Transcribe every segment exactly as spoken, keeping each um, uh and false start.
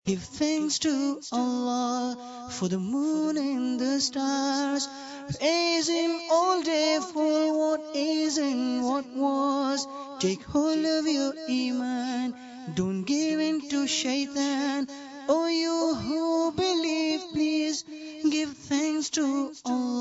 Give thanks to Allah for the moon and the stars. Praise Him all day for what is and what was. Take hold of your Iman, don't give in to Shaitan. Oh, you who believe, please give thanks to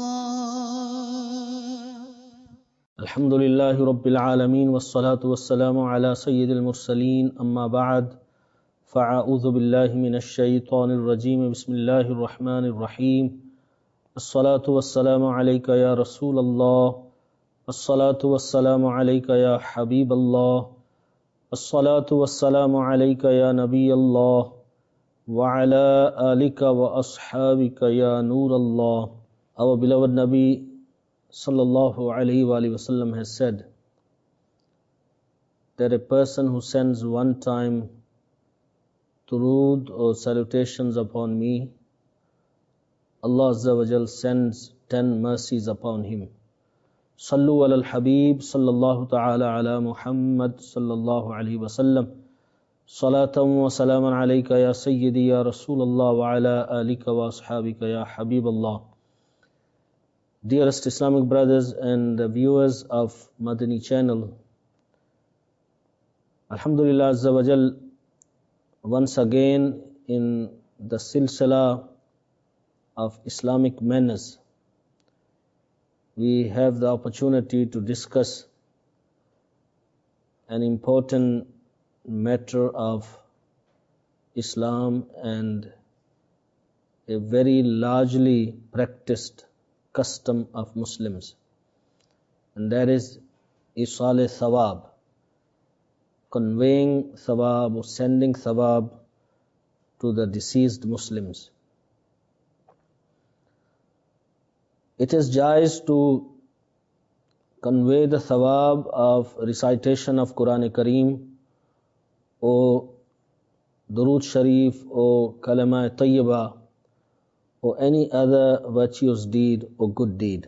Allah. الحمد لله رب العالمين والصلاة والسلام على سيد المرسلين أما بعد فأعوذ بالله من الشيطان الرجيم بسم الله الرحمن الرحيم الصلاة والسلام عليك يا رسول الله الصلاة والسلام عليك يا حبيب الله الصلاة والسلام عليك يا نبي الله وعلى آلك وأصحابك يا نور الله. Our beloved Nabi Sallallahu Alaihi Wasallam has said that a person who sends one time durood or salutations upon me, Allah Azza wa Jal sends ten mercies upon him. Sallu ala al-Habib Sallallahu Ta'ala ala Muhammad Sallallahu Alaihi Wasallam. Salatan wa salaman alayka ya Sayyidi ya Rasulullah wa ala alika wa ashabika ya Habib Allah. Dearest Islamic brothers and the viewers of Madani channel, Alhamdulillah Azza wa Jal, once again in the silsila of Islamic manners, we have the opportunity to discuss an important matter of Islam and a very largely practiced custom of Muslims, and that is Isal Thawab, conveying Thawab or sending Thawab to the deceased Muslims. It is jais to convey the Thawab of recitation of Quran Kareem or Durood Sharif or Kalama Tayyibah or any other virtuous deed or good deed.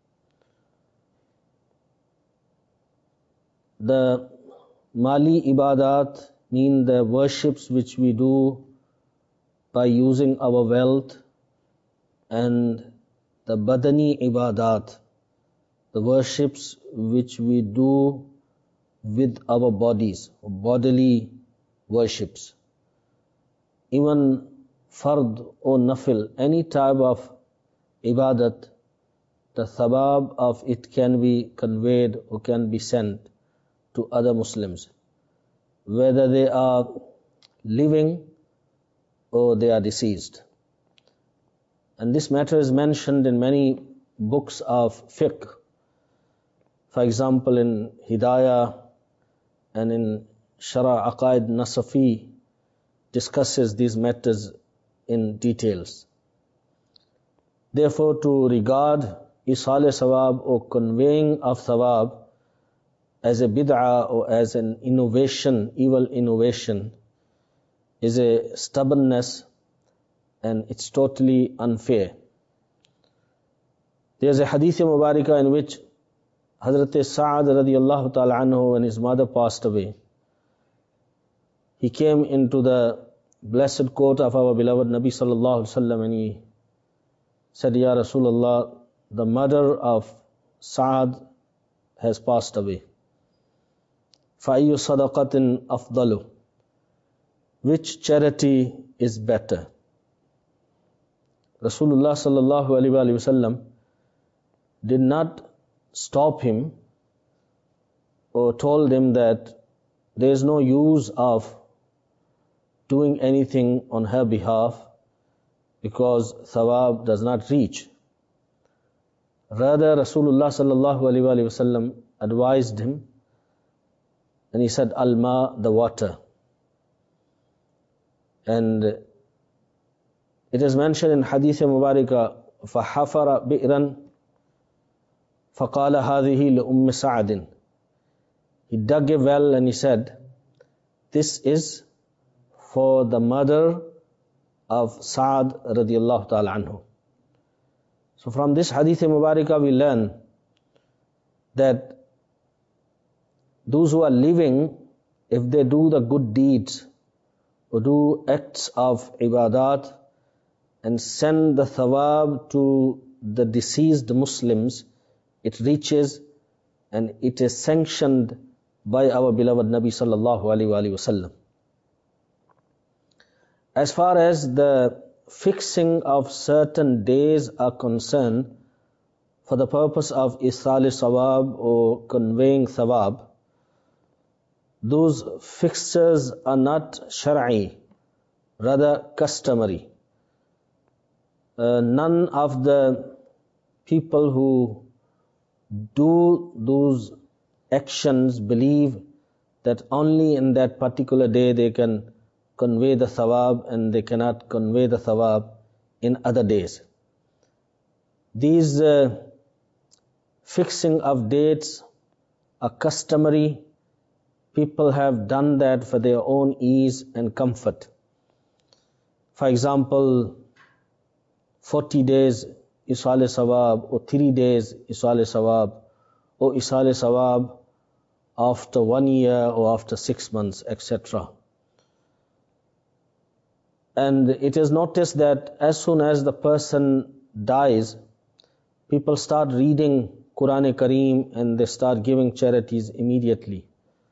The Mali ibadat mean the worships which we do by using our wealth, and the Badani ibadat, the worships which we do with our bodies, bodily worships. Even fard or nafil, any type of ibadat, the thawab of it can be conveyed or can be sent to other Muslims, whether they are living or they are deceased. And this matter is mentioned in many books of fiqh. For example, in Hidayah and in Shara Aqaid Nasafi discusses these matters in details. Therefore, to regard Isal Thawab or conveying of Thawab as a bid'ah or as an innovation, evil innovation, is a stubbornness, and it's totally unfair. There's a hadith Mubarakah in which Hazrat Sa'ad radiallahu ta'ala anhu, when his mother passed away, he came into the blessed court of our beloved Nabi Sallallahu Alaihi Wasallam and he said, Ya Rasulullah, the mother of Sa'ad has passed away. فَأَيُّ صَدَقَةٍ أَفْضَلُ, which charity is better? Rasulullah Sallallahu Alaihi Wasallam did not stop him or told him that there is no use of doing anything on her behalf because thawab does not reach. Rather, Rasulullah Sallallahu Alaihi Wasallam advised him, and he said, Al-ma, the water. And it is mentioned in Hadith Mubarakah, فَحَفَرَ بِئْرًا فَقَالَ هَذِهِ لِأُمِّ سَعَدٍ. He dug a well and he said, this is for the mother of Sa'ad radiallahu ta'ala anhu. So from this Hadith Mubarakah we learn that those who are living, if they do the good deeds or do acts of ibadat and send the thawab to the deceased Muslims, it reaches and it is sanctioned by our beloved Nabi sallallahu alaihi wasallam. As far as the fixing of certain days are concerned, for the purpose of isal sawab or conveying thawab, those fixtures are not shar'i, rather customary. Uh, none of the people who do those actions believe that only in that particular day they can convey the thawab and they cannot convey the thawab in other days. These uh, fixing of dates are customary. People have done that for their own ease and comfort. For example, forty days isal sawab, or three days isal sawab, or isal sawab after one year or after six months, et cetera. And it is noticed that as soon as the person dies, people start reading Quran-e-Kareem and they start giving charities immediately.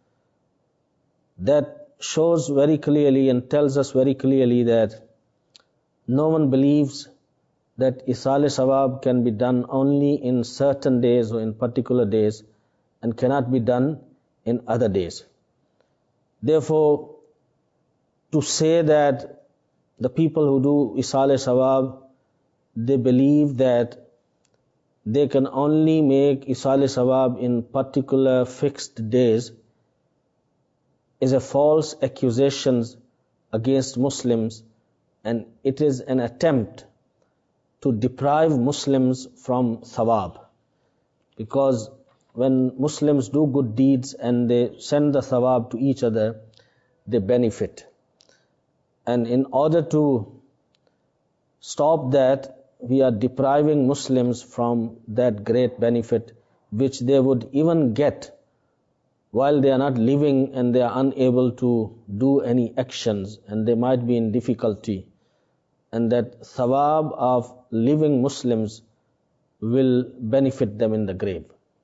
That shows very clearly and tells us very clearly that no one believes that isal sawab can be done only in certain days or in particular days and cannot be done in other days. Therefore, to say that the people who do isal sawab, they believe that they can only make isal sawab in particular fixed days is a false accusation against Muslims, and it is an attempt to deprive Muslims from thawab. Because when Muslims do good deeds and they send the thawab to each other, they benefit. And in order to stop that, we are depriving Muslims from that great benefit which they would even get while they are not living and they are unable to do any actions and they might be in difficulty. And that thawab of living Muslims will benefit them in the grave.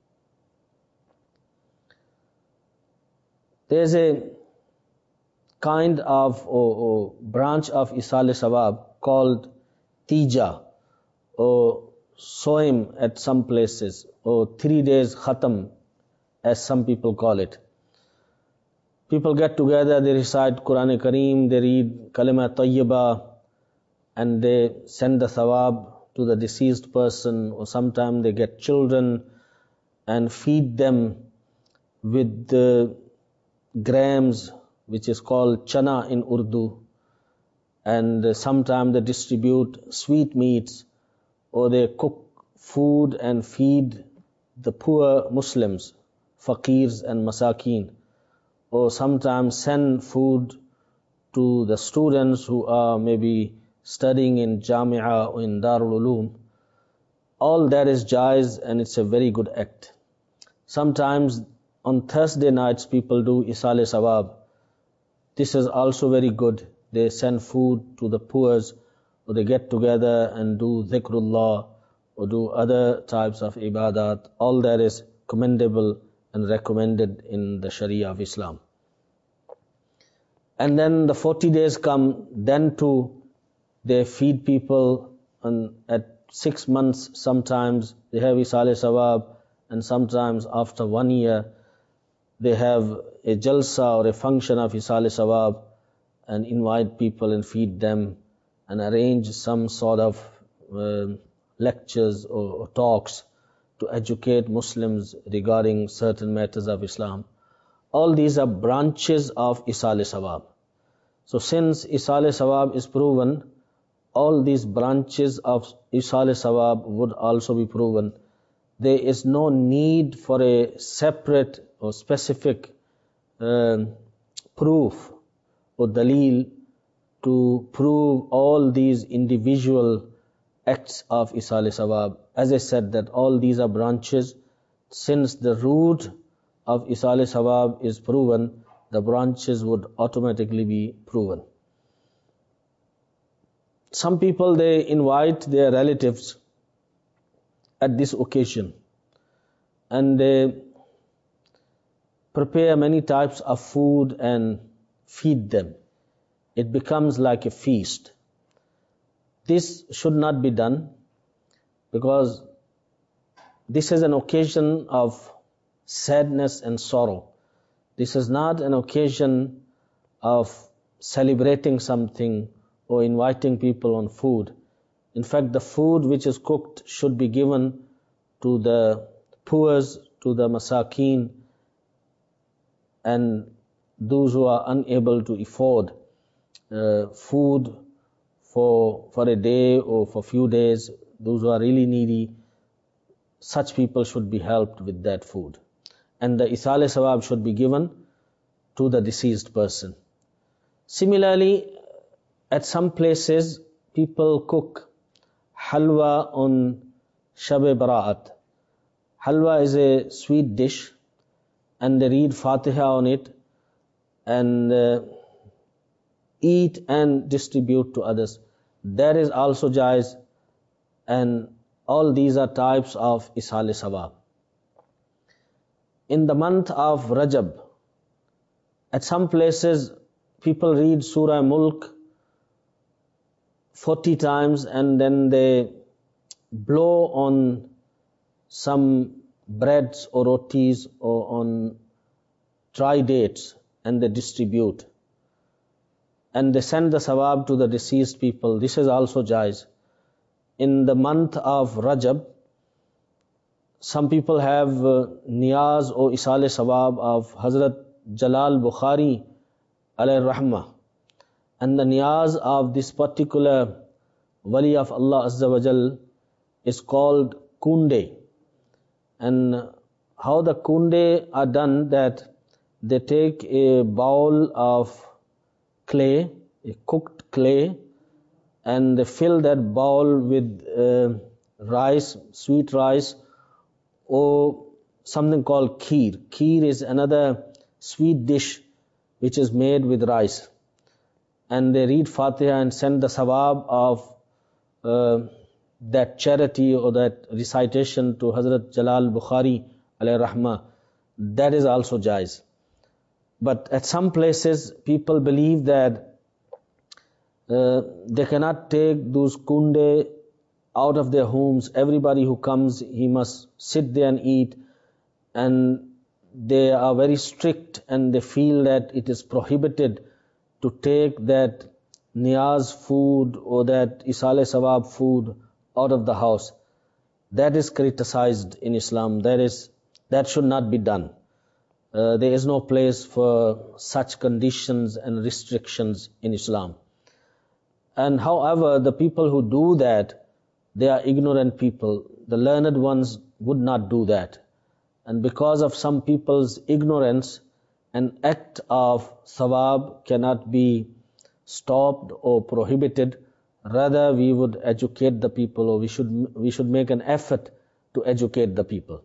There is a kind of or, or branch of isal sawab called tija or soim at some places, or three days khatam as some people call it. People get together, they recite Quran-e-Kareem, they read kalima tayyiba, and they send the thawab to the deceased person, or sometimes they get children and feed them with the grams, which is called chana in Urdu, and sometimes they distribute sweetmeats, or they cook food and feed the poor Muslims, faqirs and masakeen, or sometimes send food to the students who are maybe studying in Jamia or in Darul Uloom. All that is jaiz and it's a very good act. Sometimes on Thursday nights people do isal sawab. This is also very good. They send food to the poor, or they get together and do dhikrullah or do other types of ibadat. All that is commendable and recommended in the Sharia of Islam. And then the forty days come, then too they feed people, and at six months sometimes they have isal sawab, and sometimes after one year they have a jalsa or a function of isal sawab and invite people and feed them and arrange some sort of uh, lectures or, or talks to educate Muslims regarding certain matters of Islam. All these are branches of isal sawab. So since isal sawab is proven, all these branches of isal sawab would also be proven. There is no need for a separate or specific uh, proof or dalil to prove all these individual acts of isal sawab. As I said, that all these are branches. Since the root of isal sawab is proven, the branches would automatically be proven. some people, they invite their relatives at this occasion, and they prepare many types of food and feed them. It becomes like a feast. This should not be done, because this is an occasion of sadness and sorrow. This is not an occasion of celebrating something or inviting people on food. In fact, the food which is cooked should be given to the poor, to the masakeen, and those who are unable to afford uh, food for for a day or for few days, those who are really needy, such people should be helped with that food. And the isale sawab should be given to the deceased person. Similarly, at some places, people cook halwa on Shab-e Baraat. Halwa is a sweet dish, and they read Fatiha on it, and uh, eat and distribute to others. That is also jaiz, and all these are types of isale sawab. In the month of Rajab, at some places, people read Surah Mulk forty times, and then they blow on some breads or rotis or on dry dates, and they distribute. And they send the sawab to the deceased people. This is also jaiz. In the month of Rajab, some people have uh, niyaz or isale sawab of Hazrat Jalal Bukhari alayhi rahmah. And the niyaz of this particular wali of Allah Azza wa Jal is called kunde. And how the kunde are done, that they take a bowl of clay, a cooked clay, and they fill that bowl with uh, rice, sweet rice, or something called kheer. Kheer is another sweet dish which is made with rice. And they read Fatiha and send the sawab of uh, that charity or that recitation to Hazrat Jalal Bukhari alayhi rahmah. That is also jaiz. But at some places, people believe that uh, they cannot take those kunde out of their homes. Everybody who comes, he must sit there and eat. And they are very strict, and they feel that it is prohibited to take that niyaz food or that isale sawab food out of the house. That is criticized in Islam. That is, that should not be done. Uh, there is no place for such conditions and restrictions in Islam. And however, the people who do that, they are ignorant people. The learned ones would not do that. And because of some people's ignorance, an act of sawab cannot be stopped or prohibited. Rather, we would educate the people, or we should we should make an effort to educate the people.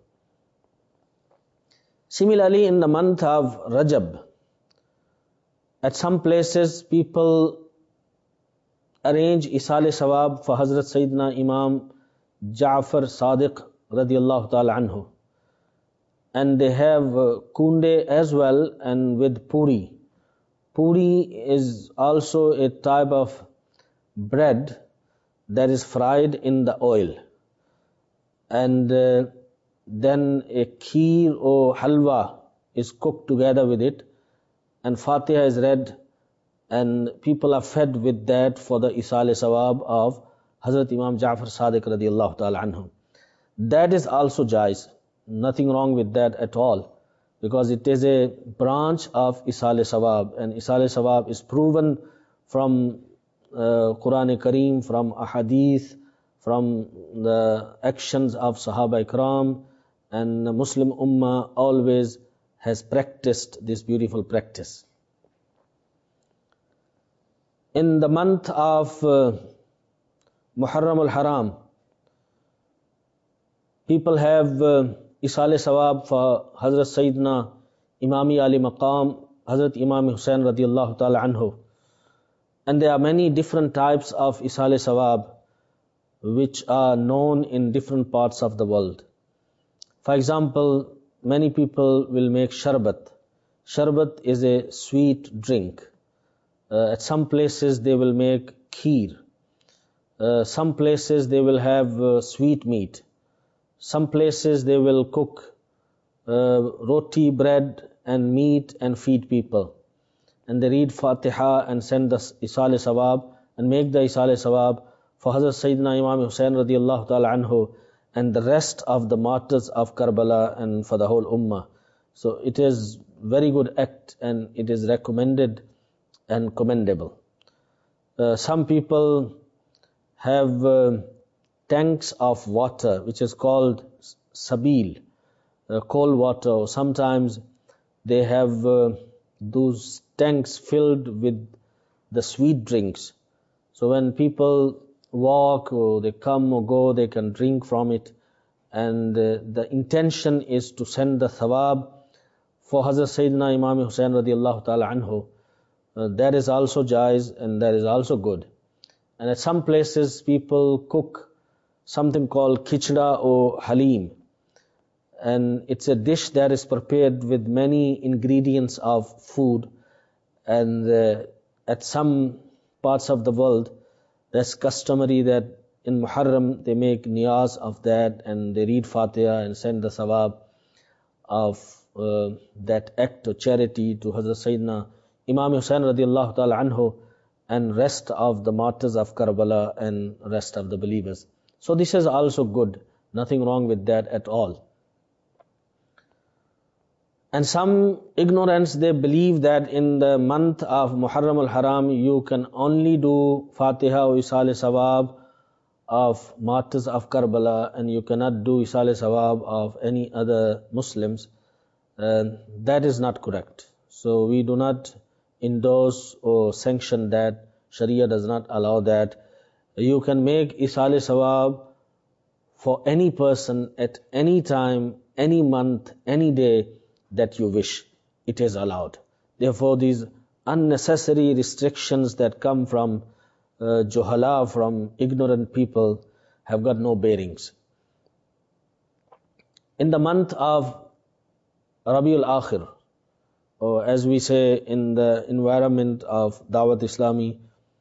Similarly, in the month of Rajab, at some places people arrange isale sawab for Hazrat Sayyidina Imam Ja'far Sadiq radiyallahu ta'ala anhu. And they have uh, kunde as well, and with puri. Puri is also a type of bread that is fried in the oil. And uh, then a kheer or halwa is cooked together with it, and Fatiha is read, and people are fed with that for the isale sawab of Hazrat Imam Ja'far Sadiq radiyallahu ta'ala anhu. That is also jaiz. Nothing wrong with that at all, because it is a branch of isale sawab, and isale sawab is proven from uh, Quran Kareem, from ahadith, from the actions of Sahaba Ikram, and the Muslim Ummah always has practiced this beautiful practice. In the month of uh, Muharram al-Haram, people have uh, isale sawab for Hazrat Sayyidina Imami Ali Maqam, Hazrat Imam Hussain radiyallahu ta'ala anhu. And there are many different types of Isale Sawab which are known in different parts of the world. For example, many people will make sharbat. Sharbat is a sweet drink. Uh, at some places they will make kheer. Uh, some places they will have uh, sweet meat. Some places they will cook uh, roti, bread and meat and feed people. And they read Fatiha and send the Isale Sawab and make the Isale Sawab for Hazrat Sayyidina Imam Hussain radiallahu ta'ala anhu and the rest of the martyrs of Karbala and for the whole Ummah. So it is very good act and it is recommended and commendable. Uh, some people have uh, tanks of water which is called sabil, uh, cold water, or sometimes they have uh, those tanks filled with the sweet drinks. So when people walk or they come or go, they can drink from it. And uh, the intention is to send the thawab for Hazrat Sayyidina Imam Hussain radiallahu ta'ala anhu. Uh, that is also jaiz and that is also good. And at some places people cook something called khichda or halim. And it's a dish that is prepared with many ingredients of food. And uh, at some parts of the world, that's customary that in Muharram they make niyaz of that and they read Fatiha and send the sawab of uh, that act of charity to Hazrat Sayyidina Imam Hussain radiallahu ta'ala anhu and rest of the martyrs of Karbala and rest of the believers. So this is also good. Nothing wrong with that at all. And some ignorants, they believe that in the month of Muharram al-Haram, you can only do Fatiha or Isale Sawab of martyrs of Karbala and you cannot do Isale Sawab of any other Muslims. Uh, that is not correct. So we do not endorse or sanction that. Sharia does not allow that. You can make Isale Sawab for any person at any time, any month, any day that you wish. It is allowed. Therefore, these unnecessary restrictions that come from uh, Juhala, from ignorant people, have got no bearings. In the month of Rabiul Akhir, or as we say in the environment of Dawat Islami,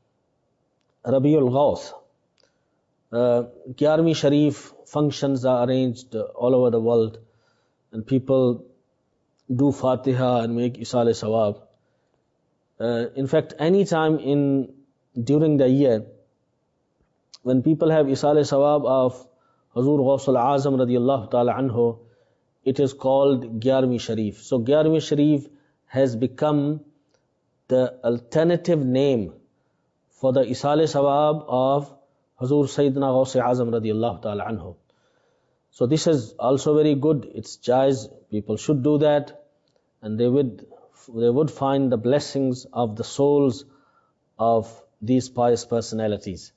Rabiul Ghawth, uh, Gyarmi Sharif functions are arranged all over the world and people do Fatiha and make Isale Sawab. Uh, in fact, any time in during the year, when people have Isale Sawab of Hazur Ghawsul Azam radiallahu ta'ala anhu, it is called Gyarmi Sharif. So Gyarmi Sharif has become the alternative name for the Isale Sawab of Hazur Sayyidina Ghawsul Azam radiallahu ta'ala anhu. So this is also very good. It's jaiz. People should do that. And they would they would find the blessings of the souls of these pious personalities.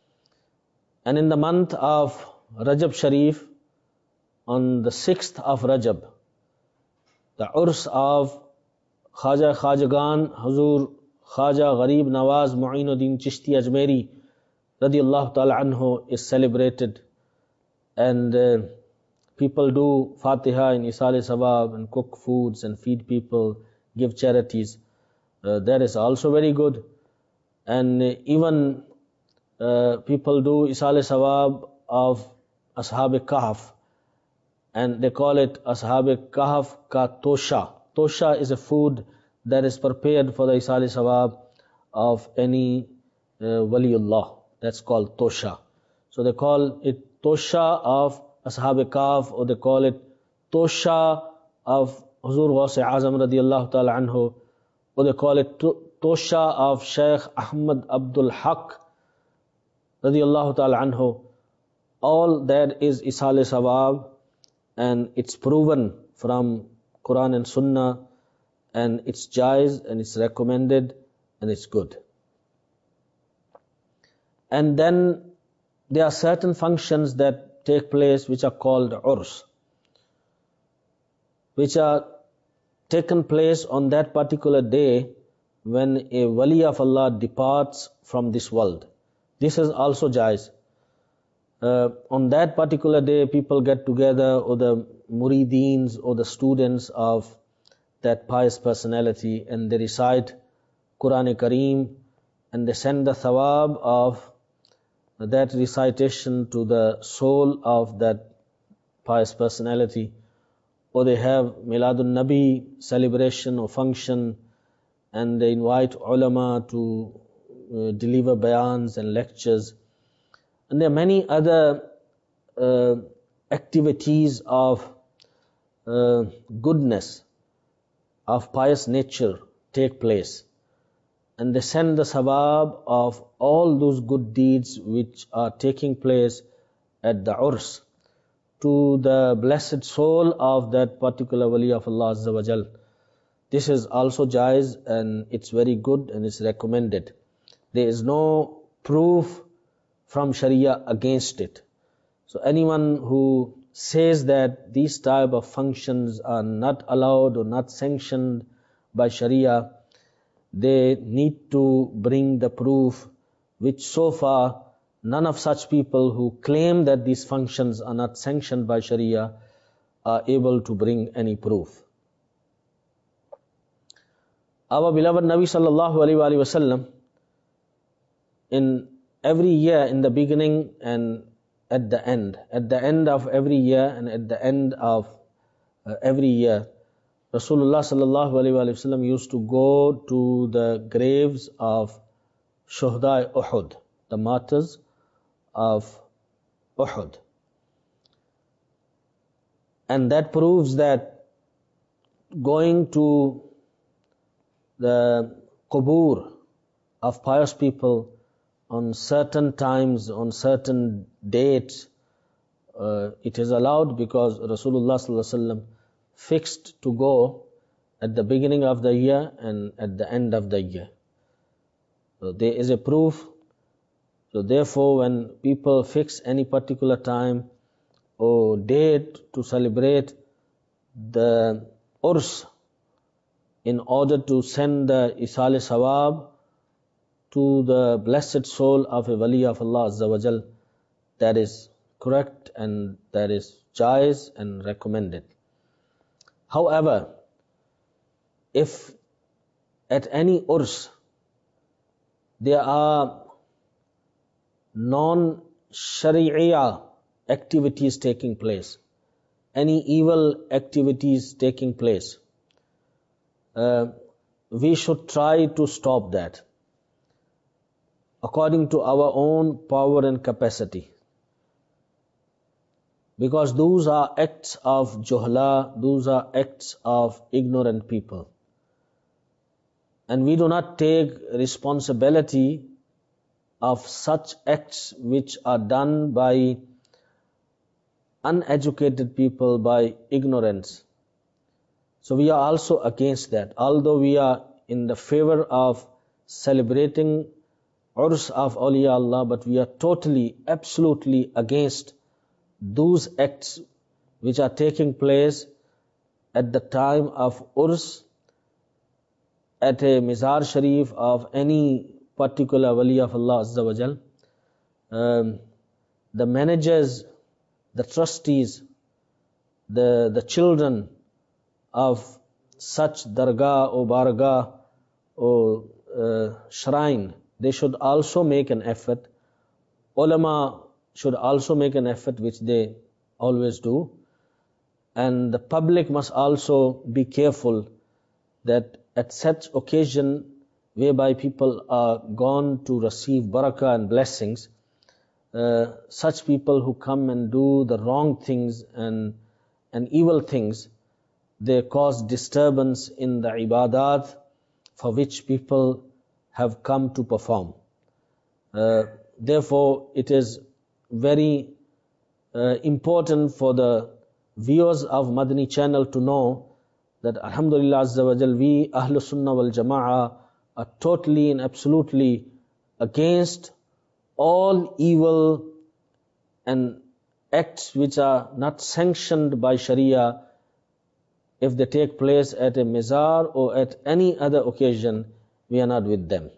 And in the month of Rajab Sharif, on the sixth of Rajab, the Urs of Khaja Khajagan Hazur Khaja Gharib Nawaz Mu'inuddin Chishti Ajmeri radiallahu ta'ala anhu is celebrated. And uh, people do Fatiha and Isale Sawab and cook foods and feed people, give charities. Uh, that is also very good. And uh, even uh, people do Isale Sawab of Ashab-e Kahf. And they call it Ashab-e Kahf ka Tosha. Tosha is a food that is prepared for the Isale Sawab of any uh, Waliullah. That's called Tosha. So they call it Tosha of Ashab-e Kahf, or they call it Tosha of Hazur Ghawse Azam radiallahu ta'ala anhu, or they call it Tosha of Shaykh Ahmad Abdul Haq radiallahu ta'ala anhu. All that is Isale Sawab, and it's proven from Quran and Sunnah, and it's jaiz, and it's recommended, and it's good. And then there are certain functions that take place which are called Urs, which are taken place on that particular day when a wali of Allah departs from this world. This is also jais. Uh, on that particular day, people get together, or the murideens or the students of that pious personality, and they recite Quran Kareem, and they send the thawab of that recitation to the soul of that pious personality. Or they have Miladun Nabi celebration or function, and they invite ulama to uh, deliver bayans and lectures. And there are many other uh, activities of uh, goodness, of pious nature take place. And they send the sawab of all those good deeds which are taking place at the urs to the blessed soul of that particular wali of Allah Azza wa Jal. This is also jaiz, and it's very good and it's recommended. There is no proof from Sharia against it. So anyone who says that these type of functions are not allowed or not sanctioned by Sharia, they need to bring the proof, which so far none of such people who claim that these functions are not sanctioned by Sharia are able to bring any proof. Our beloved Nabi sallallahu alaihi wasallam, in every year, in the beginning and at the end, at the end of every year and at the end of uh, every year, Rasulullah sallallahu alaihi wasallam used to go to the graves of Shuhada Uhud, the martyrs of Uhud. And that proves that going to the qubur of pious people on certain times, on certain dates, uh, it is allowed, because Rasulullah sallallahu alaihi wasallam fixed to go at the beginning of the year and at the end of the year. So there is a proof. So therefore, when people fix any particular time or date to celebrate the urs in order to send the isal sawab to the blessed soul of a wali of Allah Azza wa Jal, that is correct and that is jaiz and recommended. However, if at any urs there are non-shari'iyah activities taking place, any evil activities taking place, uh, we should try to stop that according to our own power and capacity. Because those are acts of juhla, those are acts of ignorant people. And we do not take responsibility of such acts which are done by uneducated people, by ignorance. So we are also against that. Although we are in the favor of celebrating urs of awliya Allah, but we are totally, absolutely against those acts which are taking place at the time of urs, at a mizar sharif of any particular wali of Allah Azza wa Jal. Um, the managers, the trustees, the, the children of such dargah or bargah or uh, shrine, they should also make an effort. Ulama should also make an effort, which they always do. And the public must also be careful that at such occasion whereby people are gone to receive barakah and blessings, uh, such people who come and do the wrong things and, and evil things, they cause disturbance in the ibadat for which people have come to perform. Uh, therefore, it is very uh, important for the viewers of Madani channel to know that Alhamdulillah Azza wa Jal, we Ahlus Sunnah wal Jama'ah are totally and absolutely against all evil and acts which are not sanctioned by Sharia, if they take place at a mizar or at any other occasion we are not with them.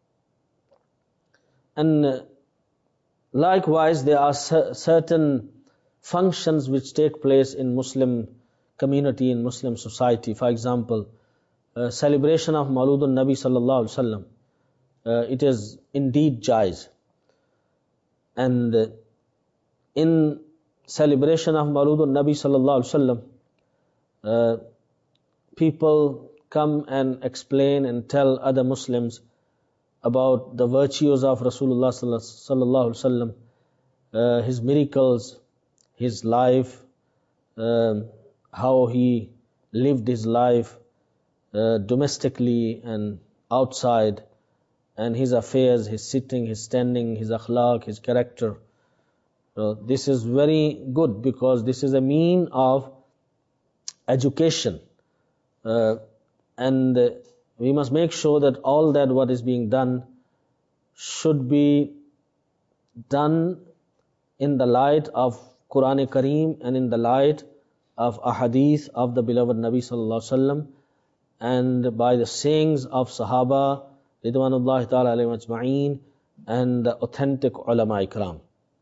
And uh, likewise, there are cer- certain functions which take place in Muslim community, in Muslim society. For example, uh, celebration of Mawludun Nabi Sallallahu Alaihi Wasallam. Uh, it is indeed jaiz. And uh, in celebration of Mawludun Nabi Sallallahu Alaihi Wasallam, uh, people come and explain and tell other Muslims about the virtues of Rasulullah Sallallahu Alaihi Wasallam, uh, his miracles, his life, uh, how he lived his life uh, domestically and outside, and his affairs, his sitting, his standing, his akhlaq, his character. So this is very good because this is a mean of education. Uh, and uh, we must make sure that all that what is being done should be done in the light of Quran Kareem and in the light of ahadith of the beloved Nabi Sallallahu Alaihi Wasallam and by the sayings of Sahaba Ridwanullahi Ta'ala Alayhim Ajma'een and the authentic ulama ikram.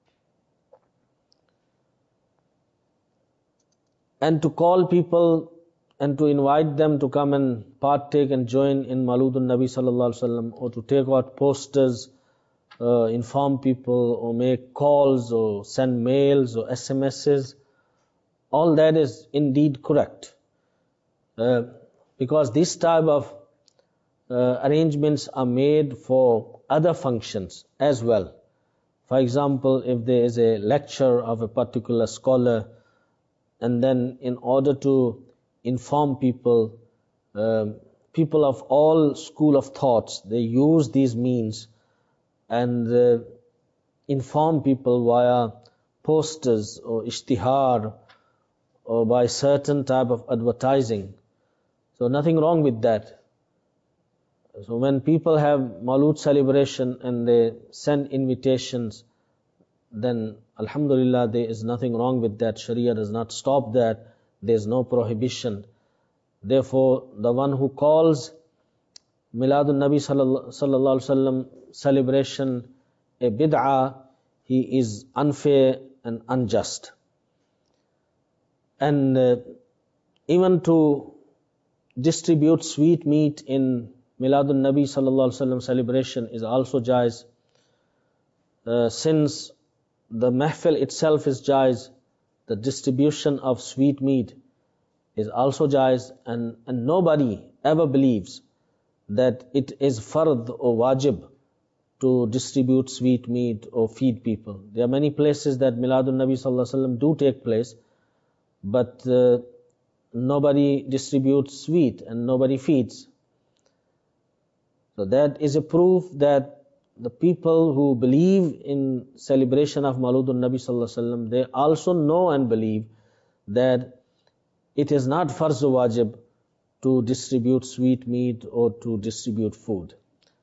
And to call people and to invite them to come and partake and join in Mawludun Nabi Sallallahu Alaihi Wasallam, or to take out posters, uh, inform people, or make calls, or send mails, or S M Ses, all that is indeed correct. Uh, because this type of uh, arrangements are made for other functions as well. For example, if there is a lecture of a particular scholar, and then in order to inform people, um, people of all school of thoughts, they use these means and uh, inform people via posters or ishtihar or by certain type of advertising. So nothing wrong with that. So when people have Mawlud celebration and they send invitations, then alhamdulillah there is nothing wrong with that. Sharia does not stop that. There is no prohibition. Therefore, the one who calls Miladun Nabi Sallallahu Alaihi Wasallam celebration a bid'ah, he is unfair and unjust. And uh, even to distribute sweet meat in Miladun Nabi Sallallahu Alaihi Wasallam celebration is also jaiz. Uh, since the mahfil itself is jaiz, the distribution of sweet meat is also jaiz, and, and nobody ever believes that it is fard or wajib to distribute sweet meat or feed people. There are many places that Miladun Nabi Sallallahu Alaihi Wasallam do take place, but uh, nobody distributes sweet and nobody feeds. So that is a proof that the people who believe in celebration of Mawludun Nabi Sallallahu Alaihi Wasallam, they also know and believe that it is not farz or wajib to distribute sweet meat or to distribute food.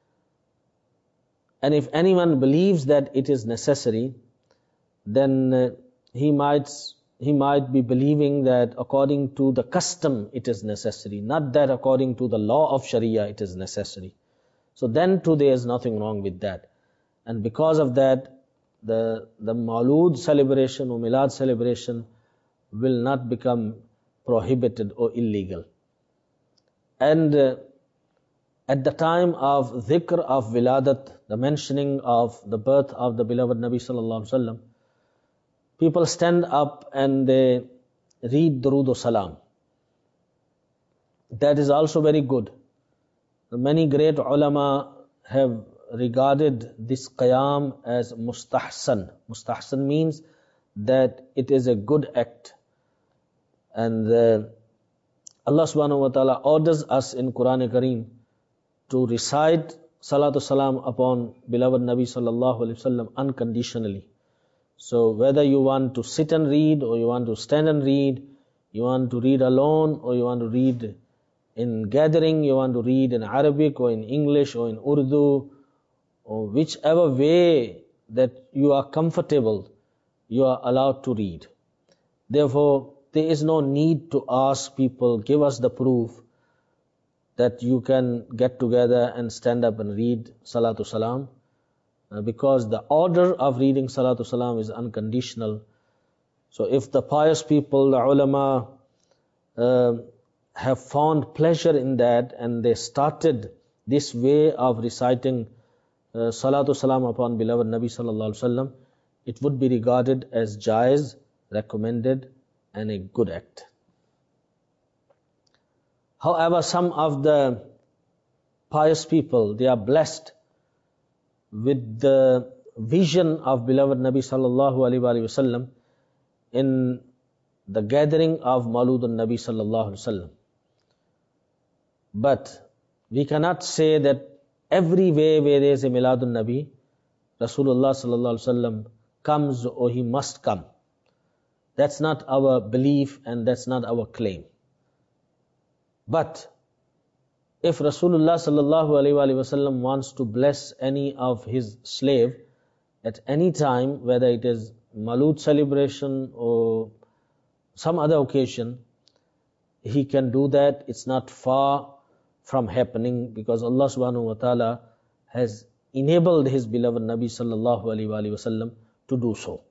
And if anyone believes that it is necessary, then uh, he might he might be believing that according to the custom it is necessary, not that according to the law of Sharia it is necessary. So then too there is nothing wrong with that. And because of that, the, the Mawlud celebration or Milad celebration will not become prohibited or illegal. And uh, at the time of dhikr of wiladat, the mentioning of the birth of the beloved Nabi Sallallahu Alaihi Wasallam, people stand up and they read Durood o Salam. That is also very good. Many great ulama have regarded this qiyam as mustahsan. Mustahsan means that it is a good act. And uh, Allah subhanahu wa ta'ala orders us in Quran Kareem to recite salatu salam upon beloved Nabi Sallallahu Alaihi Wasallam unconditionally. So whether you want to sit and read, or you want to stand and read, you want to read alone, or you want to read in gathering, you want to read in Arabic or in English or in Urdu, or whichever way that you are comfortable, you are allowed to read. Therefore, there is no need to ask people, give us the proof. that you can get together and stand up and read Salatu Salam, uh, because the order of reading Salatu Salam is unconditional. So if the pious people, the ulama, uh, have found pleasure in that and they started this way of reciting uh, Salatu Salam upon beloved Nabi Sallallahu Alaihi Wasallam, it would be regarded as jaiz, recommended, and a good act. However, some of the pious people, they are blessed with the vision of beloved Nabi Sallallahu Alaihi Wasallam in the gathering of Mauludun Nabi Sallallahu Alaihi Wasallam. But we cannot say that every way where there is a Miladun Nabi, Rasulullah Sallallahu Alaihi Wasallam comes or he must come. That's not our belief and that's not our claim. But if Rasulullah Sallallahu Alaihi Wasallam wants to bless any of his slave at any time, whether it is Maulud celebration or some other occasion, he can do that. It's not far from happening because Allah Subhanahu wa Ta'ala has enabled his beloved Nabi Sallallahu Alaihi Wasallam to do so.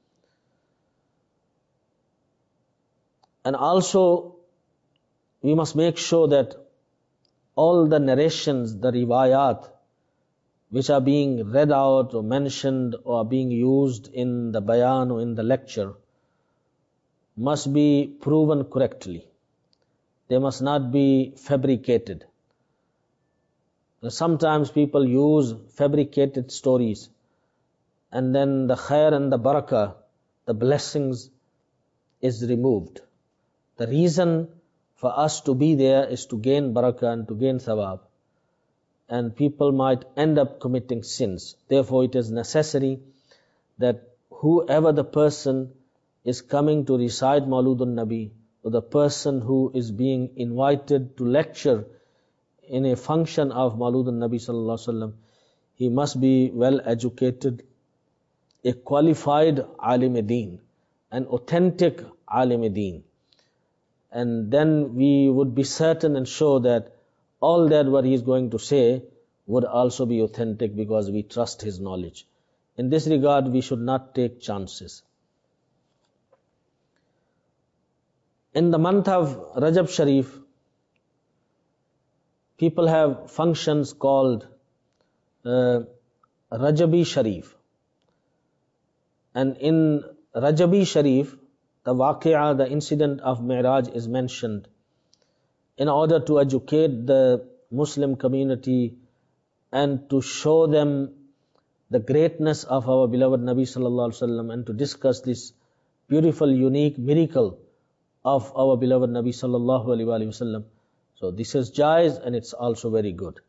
And also, we must make sure that all the narrations, the riwayat, which are being read out or mentioned or are being used in the bayan or in the lecture, must be proven correctly. They must not be fabricated. Sometimes people use fabricated stories, and then the khair and the barakah, the blessings, is removed. The reason for us to be there is to gain barakah and to gain thawab. And people might end up committing sins. Therefore, it is necessary that whoever the person is coming to recite Mauludun Nabi, or the person who is being invited to lecture in a function of Mauludun Nabi Sallallahu Alaihi Wasallam, he must be well educated, a qualified alim-e-deen, an authentic alim-e-deen. And then we would be certain and sure that all that what he is going to say would also be authentic because we trust his knowledge. In this regard, we should not take chances. In the month of Rajab Sharif, people have functions called uh, Rajabi Sharif. And in Rajabi Sharif, the waqi'ah, the incident of Mi'raj is mentioned in order to educate the Muslim community and to show them the greatness of our beloved Nabi Sallallahu Alaihi Wasallam and to discuss this beautiful, unique miracle of our beloved Nabi Sallallahu Alaihi Wasallam. So this is jaiz and it's also very good.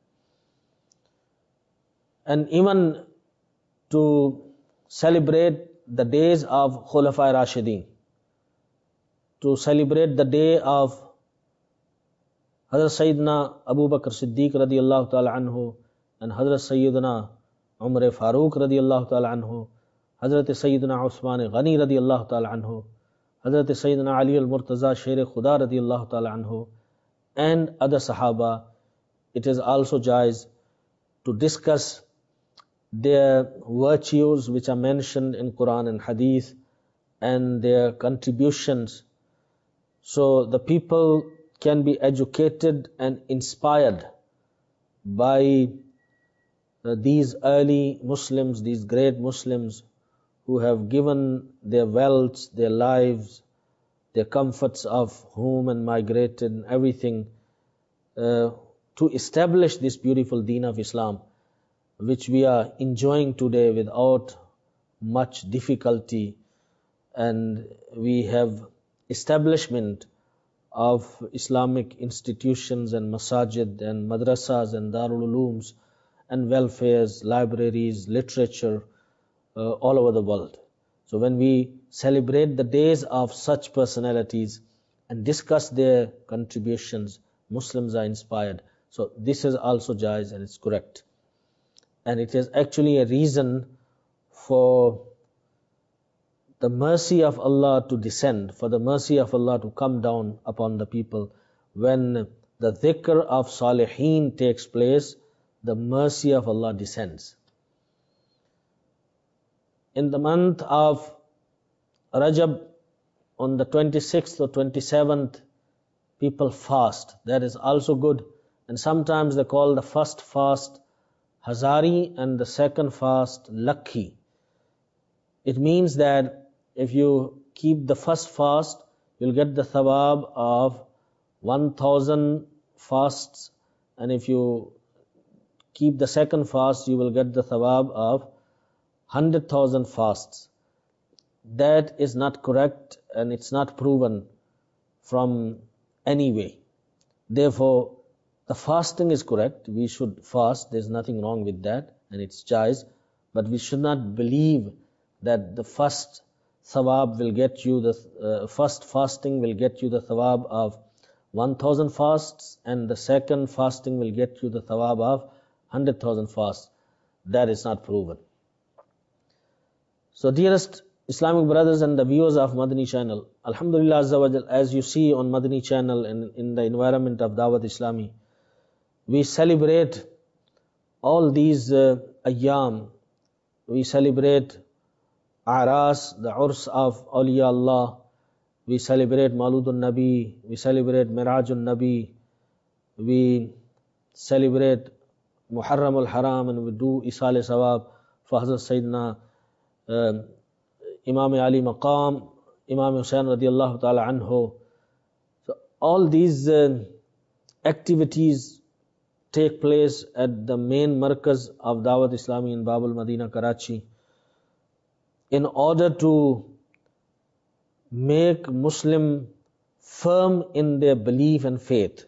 And even to celebrate the days of Khulafai Rashidin, to celebrate the day of Hazrat Sayyidina Abu Bakr Siddiq radiyallahu ta'ala anhu and Hazrat Sayyidina Umar Farooq radiyallahu ta'ala anhu, Hazrat Sayyidina Uthman Ghani radiyallahu ta'ala anhu, Hazrat Sayyidina Ali al-Murtaza Sher Khuda radiyallahu ta'ala anhu, and other Sahaba, it is also jaiz to discuss their virtues which are mentioned in Quran and Hadith and their contributions. So the people can be educated and inspired by uh, these early Muslims, these great Muslims who have given their wealth, their lives, their comforts of home and migrated and everything uh, to establish this beautiful deen of Islam, which we are enjoying today without much difficulty. And we have establishment of Islamic institutions and masajid and madrasas and darul ulooms and welfares, libraries, literature uh, all over the world. So when we celebrate the days of such personalities and discuss their contributions, Muslims are inspired. So this is also jaiz and it's correct. And it is actually a reason for the mercy of Allah to descend, for the mercy of Allah to come down upon the people when the dhikr of Salihin takes place, the mercy of Allah descends. In the month of Rajab, on the twenty-sixth or twenty-seventh, people fast. That is also good. And sometimes they call the first fast Hazari and the second fast Lakhi. It means that if you keep the first fast, you'll get the thawab of one thousand fasts. And if you keep the second fast, you will get the thawab of one hundred thousand fasts. That is not correct and it's not proven from any way. Therefore, the fasting is correct. We should fast. There's nothing wrong with that and it's jais. But we should not believe that the first thawab will get you, the uh, first fasting will get you the thawab of one thousand fasts and the second fasting will get you the thawab of one hundred thousand fasts. That is not proven. So dearest Islamic brothers and the viewers of Madani channel, Alhamdulillah Azza wa Jal, as you see on Madani channel and in the environment of Dawat Islami, we celebrate all these uh, ayyam. We celebrate Aras, the Urs of Awliya Allah. We celebrate Mauludun Nabi. We celebrate Mirajun Nabi. We celebrate Muharram al-Haram and we do Isal Sawab for Hazrat Sayyidina uh, Imam Ali Maqam, Imam Hussain radiallahu ta'ala anhu. So all these uh, activities take place at the main markaz of Dawat Islami in Babul Madina, Karachi, in order to make Muslim firm in their belief and faith.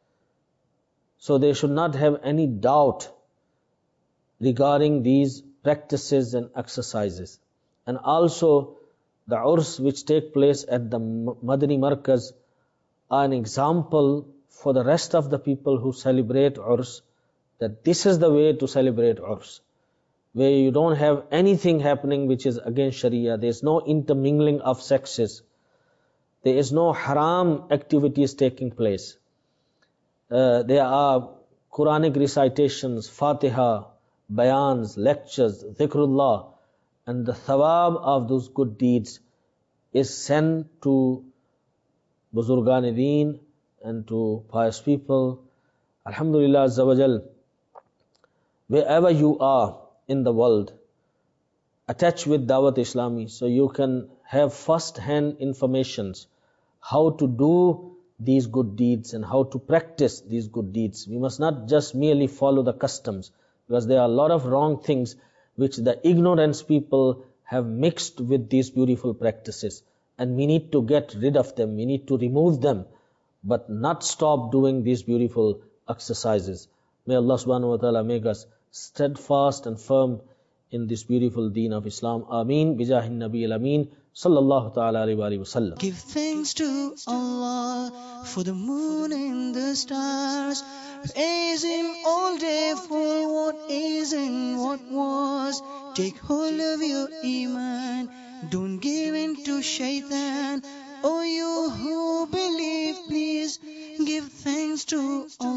So they should not have any doubt regarding these practices and exercises. And also the Urs which take place at the Madani Markaz are an example for the rest of the people who celebrate Urs, that this is the way to celebrate Urs, where you don't have anything happening which is against Sharia. There is no intermingling of sexes. There is no haram activities taking place. Uh, there are Quranic recitations, Fatiha, bayans, lectures, dhikrullah, and the thawab of those good deeds is sent to Buzurgan Deen and to pious people. Alhamdulillah Azza wa Jal, wherever you are in the world, attach with Dawat Islami so you can have first-hand informations how to do these good deeds and how to practice these good deeds. We must not just merely follow the customs, because there are a lot of wrong things which the ignorance people have mixed with these beautiful practices, and we need to get rid of them, we need to remove them, but not stop doing these beautiful exercises. May Allah subhanahu wa ta'ala make us steadfast and firm in this beautiful deen of Islam. Ameen. Bijahin Nabi al-Ameen. Sallallahu ta'ala alayhi wa sallam. Give thanks to Allah for the moon and the stars. Praise Him all day for what is and what was. Take hold of your Iman. Don't give in to Shaitan. Oh, you who believe, please give thanks to Allah.